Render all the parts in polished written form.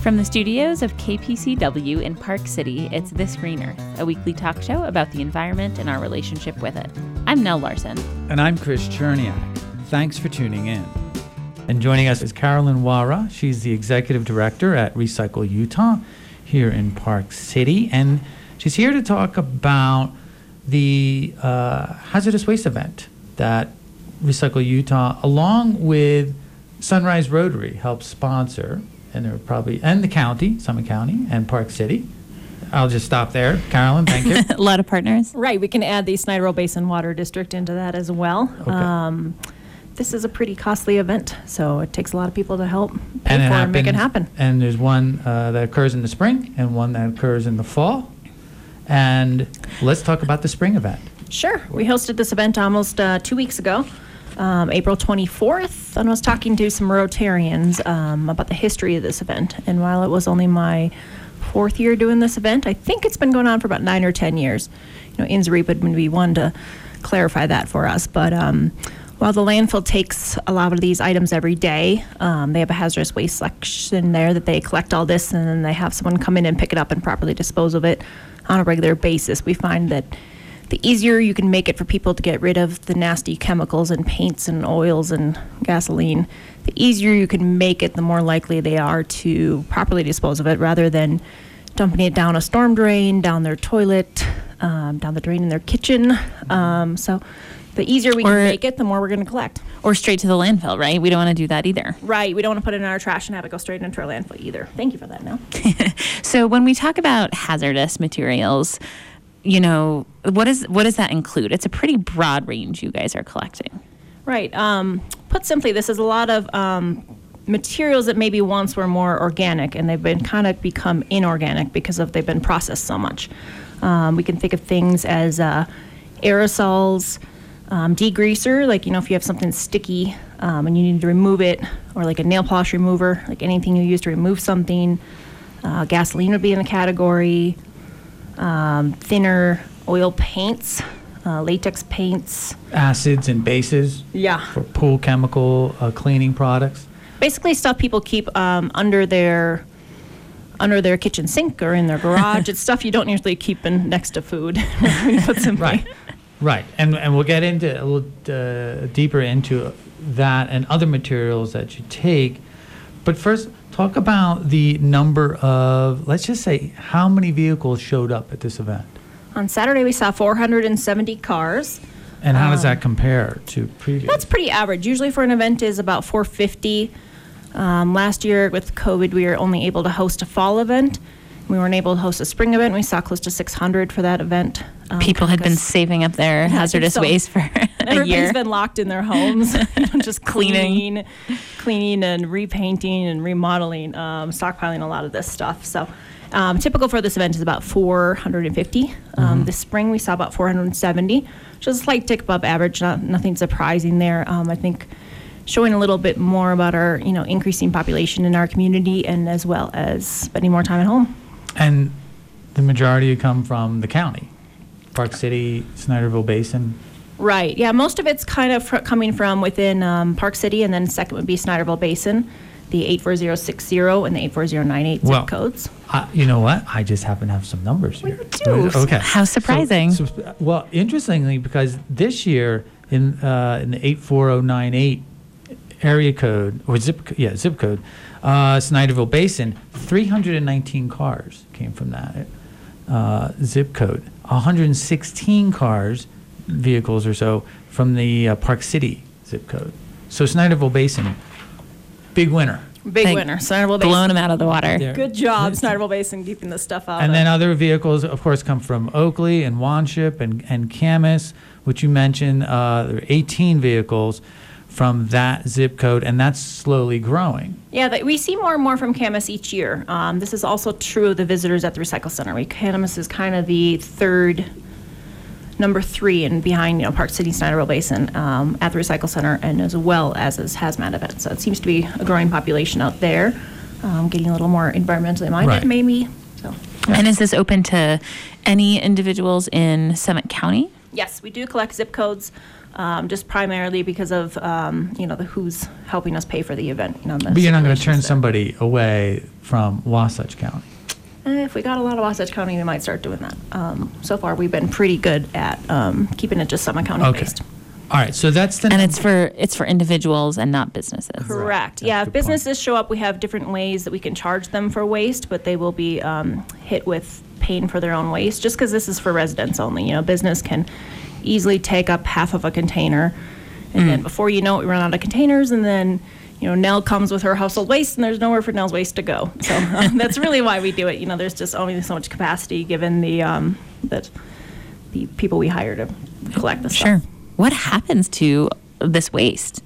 From the studios of KPCW in Park City, it's This Green Earth, a weekly talk show about the environment and our relationship with it. I'm Nell Larson. And I'm Chris Cherniak. Thanks for tuning in. And joining us is Carolyn Wara. She's the executive director at Recycle Utah here in Park City. And she's here to talk about the hazardous waste event that Recycle Utah, along with Sunrise Rotary, helps sponsor. And there are and the county, Summit County, and Park City. I'll just stop there. Carolyn, thank you. A lot of partners. Right. We can add the Snyderville Basin Water District into that as well. Okay. This is a pretty costly event, so it takes a lot of people to help pay for and make it happen. And there's one that occurs in the spring and one that occurs in the fall. And let's talk about the spring event. Sure. We hosted this event almost 2 weeks ago. April 24th, and I was talking to some Rotarians about the history of this event. And while it was only my fourth year doing this event, I think it's been going on for about 9 or 10 years. You know, INSREAP would be one to clarify that for us. But while the landfill takes a lot of these items every day, they have a hazardous waste section there that they collect all this, and then they have someone come in and pick it up and properly dispose of it on a regular basis. We find that the easier you can make it for people to get rid of the nasty chemicals and paints and oils and gasoline, the easier you can make it, the more likely they are to properly dispose of it, rather than dumping it down a storm drain, down their toilet, down the drain in their kitchen. So the easier we can make it, the more we're going to collect. Or straight to the landfill, right? We don't want to do that either. Right. We don't want to put it in our trash and have it go straight into our landfill either. Thank you for that, Nell. So when we talk about hazardous materials, you know, what does that include? It's a pretty broad range you guys are collecting. Right. Put simply, this is a lot of materials that maybe once were more organic, and they've been kind of become inorganic because they've been processed so much. We can think of things as aerosols, degreaser, like, you know, if you have something sticky and you need to remove it, or like a nail polish remover, like anything you use to remove something. Gasoline would be in the category. Thinner oil paints, latex paints. Acids and bases. Yeah. For pool chemical cleaning products. Basically stuff people keep under their kitchen sink or in their garage. It's stuff you don't usually keep next to food. Put simply. Right. And we'll get into a little deeper into that and other materials that you take. But first, talk about the number of, let's just say, how many vehicles showed up at this event? On Saturday, we saw 470 cars. And how does that compare to previous? That's pretty average. Usually for an event is about 450. Last year with COVID, we were only able to host a fall event. We weren't able to host a spring event. We saw close to 600 for that event. People had been saving up their hazardous waste for a year. Everybody's been locked in their homes, just cleaning and repainting and remodeling, stockpiling a lot of this stuff. So typical for this event is about 450. This spring we saw about 470, which is a slight tick above average, nothing surprising there. I think showing a little bit more about our, increasing population in our community, and as well as spending more time at home. And the majority come from the county, Park City, Snyderville Basin. Right. Yeah, most of it's kind of coming from within Park City, and then second would be Snyderville Basin, the 84060 and the 84098 zip codes. You know what? I just happen to have some numbers here. Okay. How surprising. Well, interestingly, because this year in the 84098 area code, or zip code, Snyderville Basin, 319 cars came from that zip code. 116 vehicles or so from the Park City zip code. So Snyderville Basin, big winner. Big winner. Snyderville Basin. Blowing them out of the water. Good job, Snyderville Basin, keeping this stuff out. And then other vehicles, of course, come from Oakley and Wanship and Camas, which you mentioned. There are 18 vehicles from that zip code, and that's slowly growing. Yeah, we see more and more from Camas each year. This is also true of the visitors at the Recycle Center. Camas is kind of the number 3 and behind, Park City, Snyderville Basin at the Recycle Center, and as well as hazmat events. So it seems to be a growing population out there, getting a little more environmentally minded, maybe. So. And is this open to any individuals in Summit County? Yes, we do collect zip codes just primarily because of who's helping us pay for the event. But you're not going to turn somebody away from Wasatch County. If we got a lot of Wasatch County, we might start doing that. So far, we've been pretty good at keeping it just Summit County based. All right, so that's the And it's for individuals and not businesses. Correct. Right. Yeah, That's if the point. businesses show up, we have different ways that we can charge them for waste, but they will be hit with paying for their own waste, just because this is for residents only. Business can easily take up half of a container, and then before you know it, we run out of containers, and then Nell comes with her household waste, and there's nowhere for Nell's waste to go. So that's really why we do it. There's just only so much capacity given the that the people we hire to collect the stuff. Sure. What happens to this waste?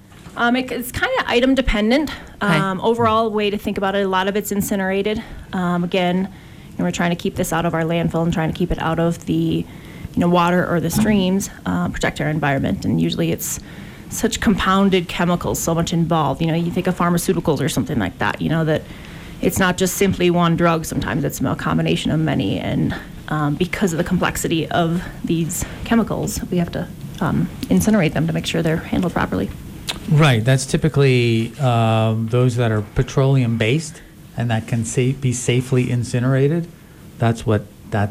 It's kind of item dependent. Okay. Overall, way to think about it, a lot of it's incinerated. Again, we're trying to keep this out of our landfill and trying to keep it out of the water or the streams, protect our environment. And usually it's such compounded chemicals, so much involved. You think of pharmaceuticals or something like that, that it's not just simply one drug. Sometimes it's a combination of many. And because of the complexity of these chemicals, we have to incinerate them to make sure they're handled properly. Right. That's typically those that are petroleum-based and that can be safely incinerated. That's what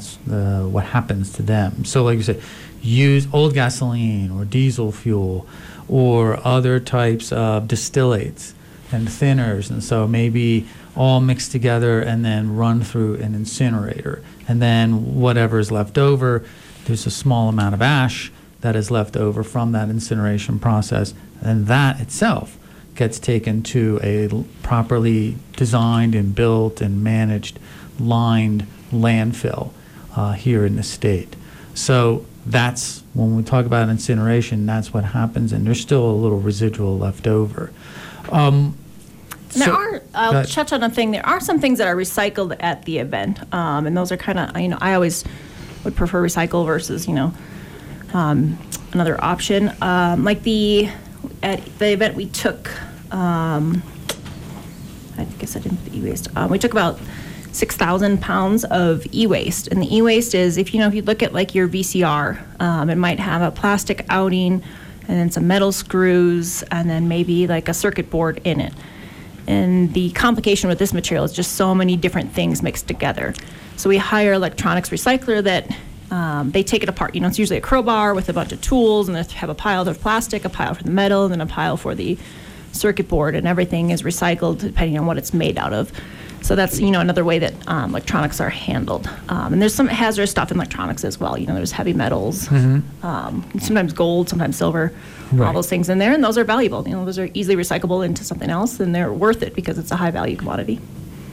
happens to them. So, like you said, use old gasoline or diesel fuel or other types of distillates and thinners, and so maybe all mixed together and then run through an incinerator. And then whatever is left over, there's a small amount of ash that is left over from that incineration process, and that itself gets taken to a properly designed and built and managed lined landfill here in the state. So that's when we talk about incineration, that's what happens, and there's still a little residual left over. I'll touch on a thing. There are some things that are recycled at the event, and those are kind of, I always would prefer recycle versus, another option. Like at the event we took, I guess I didn't put e-waste. We took about 6,000 pounds of e-waste, and the e-waste is, if you look at like your VCR, it might have a plastic outing, and then some metal screws, and then maybe like a circuit board in it. And the complication with this material is just so many different things mixed together. So we hire electronics recycler that they take it apart. It's usually a crowbar with a bunch of tools, and they have a pile for plastic, a pile for the metal, and then a pile for the circuit board, and everything is recycled depending on what it's made out of. So that's, another way that electronics are handled. And there's some hazardous stuff in electronics as well. There's heavy metals, sometimes gold, sometimes silver, all those things in there, and those are valuable. Those are easily recyclable into something else, and they're worth it because it's a high value commodity.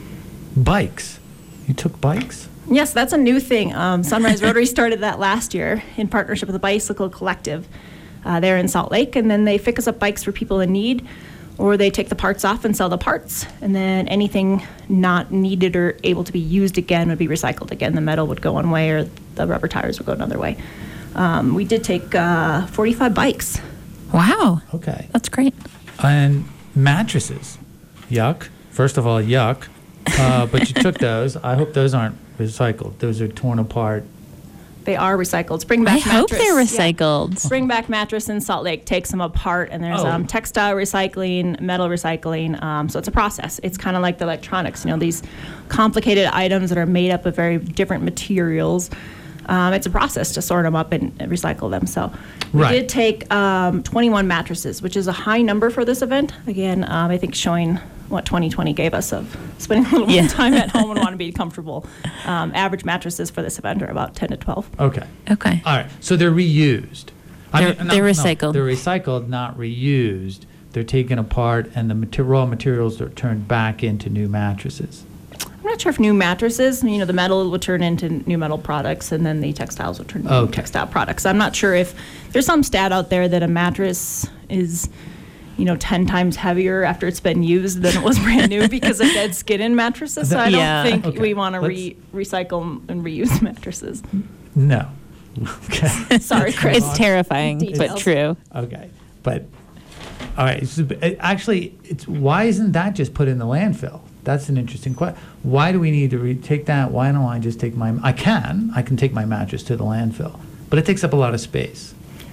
Bikes. You took bikes? Yes, that's a new thing. Sunrise Rotary started that last year in partnership with the Bicycle Collective there in Salt Lake, and then they fix up bikes for people in need, or they take the parts off and sell the parts, and then anything not needed or able to be used again would be recycled again. The metal would go one way, or the rubber tires would go another way. We did take 45 bikes. Wow. Okay. That's great. And mattresses. Yuck. First of all, yuck. But you took those. I hope those aren't recycled. Those are torn apart. They are recycled. Springback I hope mattress. they're recycled. Yeah. Springback mattress in Salt Lake takes them apart, and there's textile recycling, metal recycling. So it's a process. It's kind of like the electronics. These complicated items that are made up of very different materials. It's a process to sort them up and recycle them. So we did take 21 mattresses, which is a high number for this event. Again, I think showing what 2020 gave us of spending a little more time at home and want to be comfortable. Average mattresses for this event are about 10 to 12. Okay. Okay. All right. So they're reused. They're recycled. No, they're recycled, not reused. They're taken apart, and the raw materials are turned back into new mattresses. I'm not sure if new mattresses, the metal will turn into new metal products, and then the textiles will turn into new textile products. I'm not sure if there's some stat out there that a mattress is 10 times heavier after it's been used than it was brand new because of dead skin in mattresses. So I don't think we want to recycle and reuse mattresses. No. Okay. Sorry, Chris. It's terrifying, but true. Okay. But, all right. So, actually, why isn't that just put in the landfill? That's an interesting question. Why do we need to take that? Why don't I just take I can take my mattress to the landfill, but it takes up a lot of space.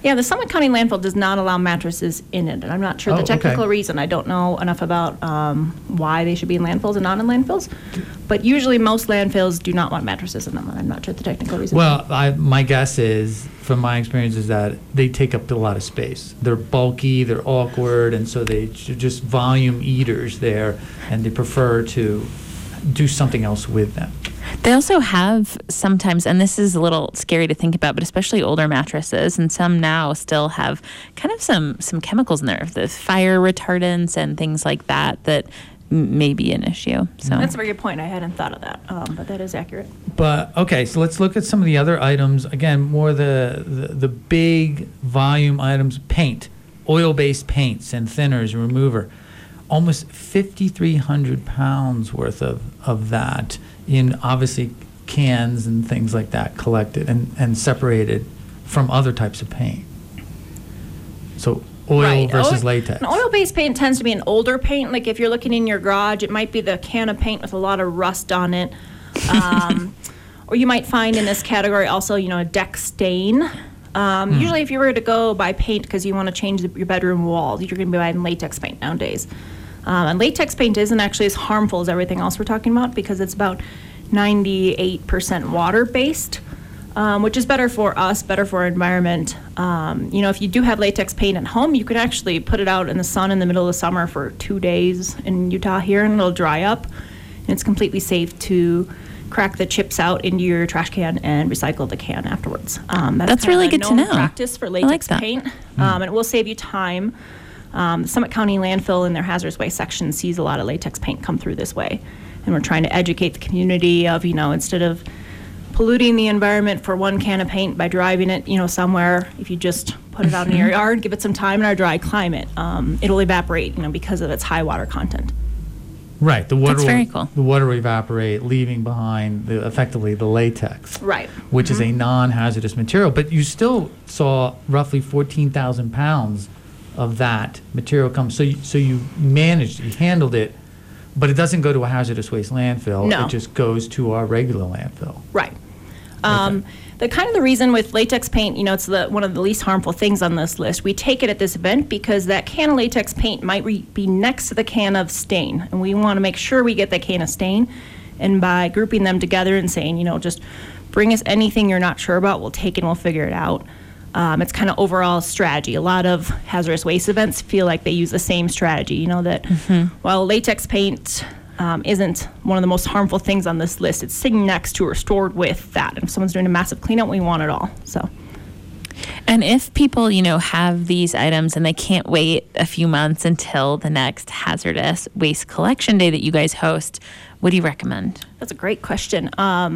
Yeah, the Summit County landfill does not allow mattresses in it, and I'm not sure the technical reason. I don't know enough about why they should be in landfills and not in landfills, but usually most landfills do not want mattresses in them, and I'm not sure the technical reason. Well, my guess is, from my experience, is that they take up a lot of space. They're bulky, they're awkward, and so they just volume eaters there, and they prefer to do something else with them. They also have sometimes, and this is a little scary to think about, but especially older mattresses, and some now still have kind of some chemicals in there, the fire retardants and things like that may be an issue. So that's a very good point. I hadn't thought of that, but that is accurate. But okay, so let's look at some of the other items. Again, more the big volume items: paint, oil-based paints and thinners, remover. Almost 5,300 pounds worth of that in obviously cans and things like that, collected and separated from other types of paint. So oil versus latex. An oil-based paint tends to be an older paint. Like if you're looking in your garage, it might be the can of paint with a lot of rust on it. Or you might find in this category also, a deck stain. Usually if you were to go buy paint because you want to change your bedroom walls, you're going to be buying latex paint nowadays. And latex paint isn't actually as harmful as everything else we're talking about because it's about 98% water-based, which is better for us, better for our environment. If you do have latex paint at home, you could actually put it out in the sun in the middle of the summer for 2 days in Utah here, and it'll dry up. And it's completely safe to crack the chips out into your trash can and recycle the can afterwards. That's really good to know. Practice for latex paint, and it will save you time. The Summit County landfill in their hazardous waste section sees a lot of latex paint come through this way, and we're trying to educate the community of, instead of polluting the environment for one can of paint by driving it, somewhere, if you just put it out in your yard, give it some time in our dry climate, it'll evaporate, because of its high water content. Right, the water. That's very cool. The water will evaporate, leaving behind effectively the latex, right, which is a non-hazardous material. But you still saw roughly 14,000 pounds of that material come. So you managed, you handled it, but it doesn't go to a hazardous waste landfill. No. It just goes to our regular landfill. Right. The reason with latex paint, it's one of the least harmful things on this list. We take it at this event because that can of latex paint might be next to the can of stain, and we want to make sure we get that can of stain. And by grouping them together and saying, just bring us anything you're not sure about, we'll take it and we'll figure it out. It's kind of overall strategy. A lot of hazardous waste events feel like they use the same strategy. That while latex paint isn't one of the most harmful things on this list, it's sitting next to or stored with that. And if someone's doing a massive cleanup, we want it all. So. And if people, have these items and they can't wait a few months until the next hazardous waste collection day that you guys host, what do you recommend? That's a great question.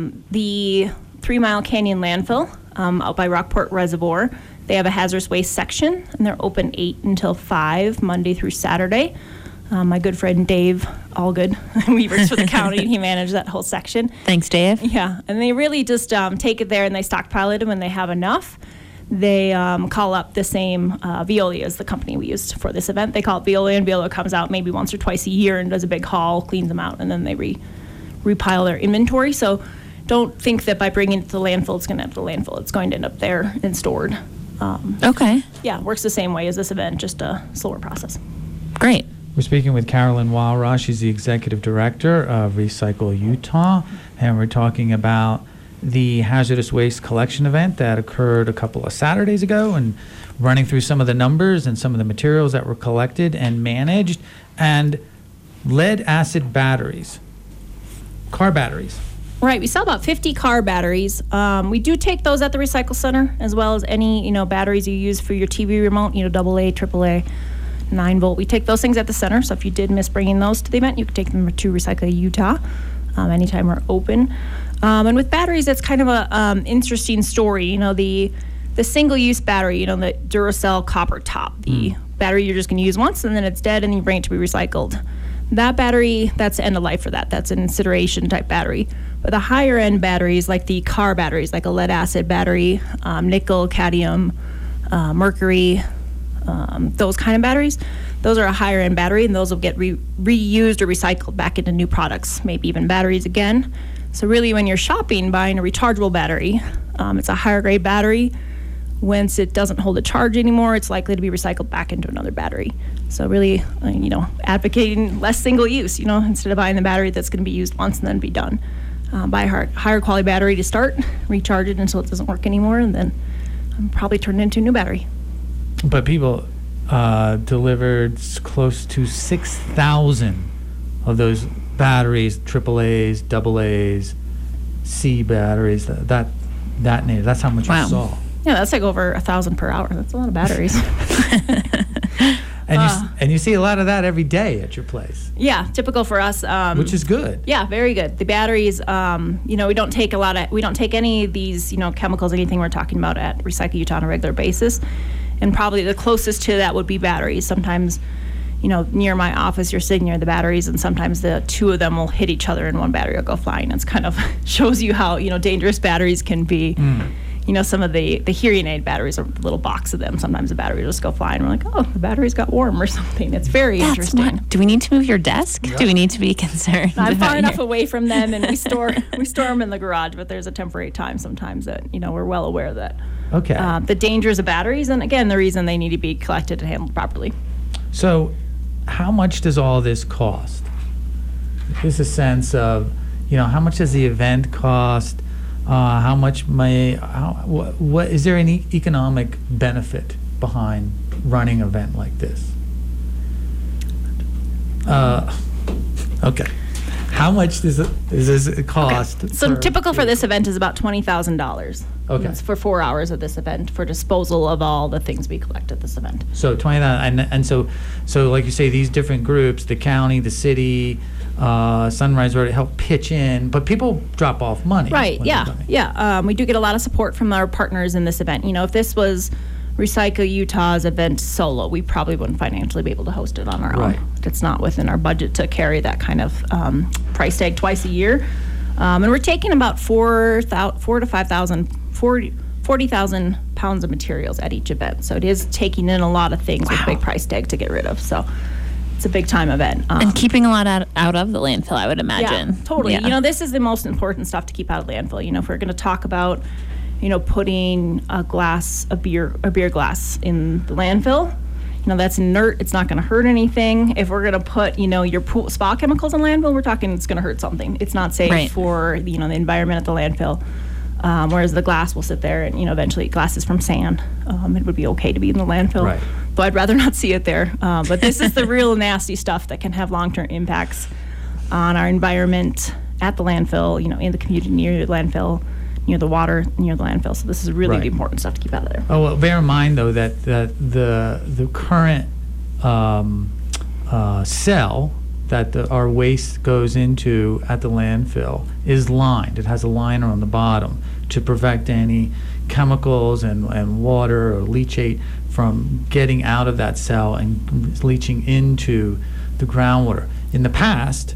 The 3 Mile Canyon landfill out by Rockport Reservoir, they have a hazardous waste section, and they're open 8 until 5, Monday through Saturday. My good friend Dave Allgood, he works for the county, and he managed that whole section. Thanks, Dave. Yeah, and they really just take it there and they stockpile it, and when they have enough, they call up the same Veolia is the company we used for this event. They call it Veolia, and Veolia comes out maybe once or twice a year and does a big haul, cleans them out, and then they repile their inventory. So don't think that by bringing it to the landfill, it's going to end up at the landfill. It's going to end up there and stored. Okay. Yeah, it works the same way as this event, just a slower process. Great. We're speaking with Carolyn Walra. She's the executive director of Recycle Utah, and we're talking about the hazardous waste collection event that occurred a couple of Saturdays ago, and running through some of the numbers and some of the materials that were collected and managed, and lead acid batteries, car batteries. Right, we sell about 50 car batteries. We do take those at the recycle center, as well as any batteries you use for your TV remote, AA, AAA, 9-volt. We take those things at the center, so if you did miss bringing those to the event, you can take them to Recycle Utah anytime we're open. And with batteries, it's kind of a interesting story. The single-use battery, the Duracell copper top, the battery you're just going to use once, and then it's dead, and you bring it to be recycled. That battery, that's the end of life for that. That's an incineration type battery. But the higher end batteries, like the car batteries, like a lead acid battery, nickel, cadmium, mercury, those kind of batteries, those are a higher end battery, and those will get reused or recycled back into new products, maybe even batteries again. So really, when you're shopping, buying a rechargeable battery, it's a higher grade battery. once it doesn't hold a charge anymore, it's likely to be recycled back into another battery. So really, advocating less single use, instead of buying the battery that's going to be used once and then be done. Buy a higher quality battery to start, recharge it until it doesn't work anymore, and then probably turn it into a new battery. But people delivered close to 6,000 of those batteries, AAAs, AA's, C batteries. That's how much Wow. you saw. Yeah, that's like over 1,000 per hour. That's a lot of batteries. And you see a lot of that every day at your place, Yeah, typical for us. which is good. Yeah, very good. The batteries, we don't take any of these, chemicals, anything we're talking about at Recycle Utah on a regular basis. And probably the closest to that would be batteries. Sometimes, near my office, you're sitting near the batteries, and sometimes the two of them will hit each other and one battery will go flying. It's kind of shows you how, dangerous batteries can be. Some of the hearing aid batteries are a little box of them. Sometimes the battery will just go flying. We're like, oh, the battery's got warm or something. It's very interesting. Do we need to move your desk? Do we need to be concerned? I'm about far enough your- away from them, and we store them in the garage. But there's a temporary time sometimes that we're well aware of that. Okay. The dangers of batteries, and again, the reason they need to be collected and handled properly. So, how much does all this cost? There's a sense of, how much does the event cost? How much what is there any economic benefit behind running an event like this? Okay. How much does it cost? So typical for this event is about $20,000. Okay. It's for 4 hours of this event for disposal of all the things we collect at this event. So 20,000, and so like you say, these different groups, the county, the city, Sunrise Road, help pitch in, but people drop off money. Right, when they're coming. yeah. We do get a lot of support from our partners in this event. If this was Recycle Utah's event solo, we probably wouldn't financially be able to host it on our Right. own. It's not within our budget to carry that kind of price tag twice a year. And we're taking about 40,000 pounds of materials at each event. So it is taking in a lot of things with a big price tag to get rid of. So it's a big time event. And keeping a lot out of the landfill, I would imagine. Yeah, totally. Yeah. This is the most important stuff to keep out of landfill. If we're going to talk about, putting a beer glass in the landfill, that's inert. It's not going to hurt anything. If we're going to put, your pool spa chemicals in landfill, we're talking it's going to hurt something. It's not safe Right. for, the environment at the landfill. Whereas the glass will sit there and, eventually glass is from sand. It would be okay to be in the landfill. Right. Though I'd rather not see it there. But this is the real nasty stuff that can have long-term impacts on our environment at the landfill, in the community near the landfill, near the water, near the landfill. So this is really Right. the important stuff to keep out of there. Oh, well, bear in mind though that the current cell that our waste goes into at the landfill is lined. It has a liner on the bottom to prevent any chemicals and water or leachate from getting out of that cell and leaching into the groundwater. In the past,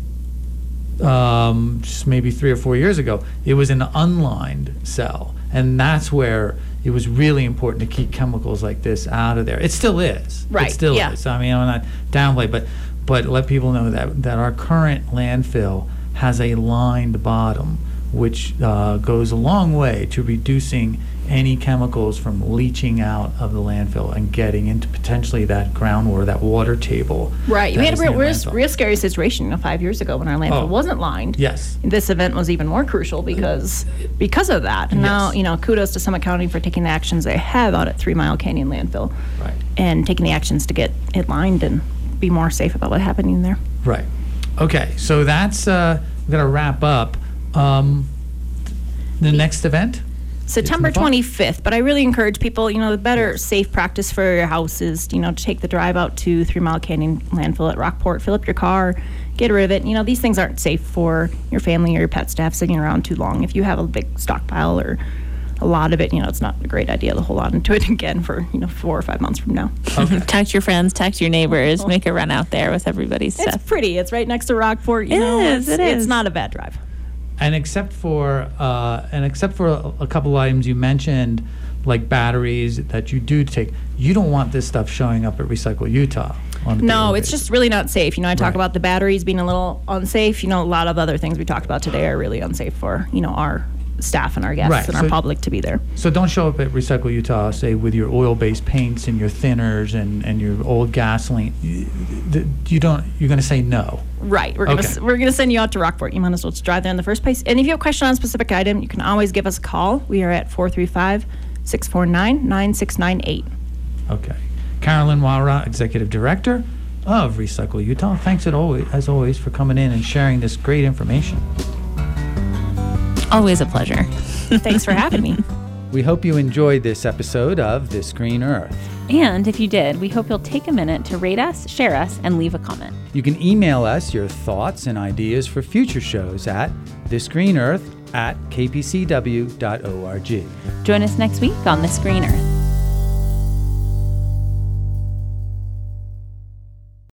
just maybe 3 or 4 years ago, it was an unlined cell, and that's where it was really important to keep chemicals like this out of there. It still is. Right, It still yeah. is. I mean, I'm not downplay, but let people know that our current landfill has a lined bottom, which goes a long way to reducing any chemicals from leaching out of the landfill and getting into potentially that groundwater, that water table. Right. that We had is a in the real landfill. scary situation 5 years ago when our landfill Oh. wasn't lined. Yes. This event was even more crucial because of that. And now, Yes. kudos to Summit County for taking the actions they have out at 3 Mile Canyon landfill. Right. And taking the actions to get it lined and be more safe about what's happening there. Right. Okay. So that's we're gonna wrap up. The next event. September It's in the fall. 25th, but I really encourage people, the better safe practice for your house is, to take the drive out to 3 Mile Canyon landfill at Rockport, fill up your car, get rid of it. These things aren't safe for your family or your pets to have sitting around too long. If you have a big stockpile or a lot of it, it's not a great idea to hold on to it again for, 4 or 5 months from now. Talk your friends, talk your neighbors, make a run out there with everybody's It's stuff. pretty. It's right next to Rockport. It is, it It's is. not a bad drive. And except for a couple items you mentioned, like batteries that you do take, you don't want this stuff showing up at Recycle Utah. On a No, daily it's basis. just really not safe. I talk Right. about the batteries being a little unsafe. A lot of other things we talked about today are really unsafe for, our staff and our guests Right, and our so- public to be there. So don't show up at Recycle Utah, say, with your oil-based paints and your thinners and your old gasoline. You're going to say no. Right. We're Okay. gonna send you out to Rockport. You might as well just drive there in the first place. And if you have a question on a specific item, you can always give us a call. We are at 435-649-9698. Okay. Carolyn Wara, Executive Director of Recycle Utah. Thanks as always for coming in and sharing this great information. Always a pleasure. Thanks for having me. We hope you enjoyed this episode of This Green Earth. And if you did, we hope you'll take a minute to rate us, share us, and leave a comment. You can email us your thoughts and ideas for future shows at thisgreenearth@kpcw.org. Join us next week on This Green Earth.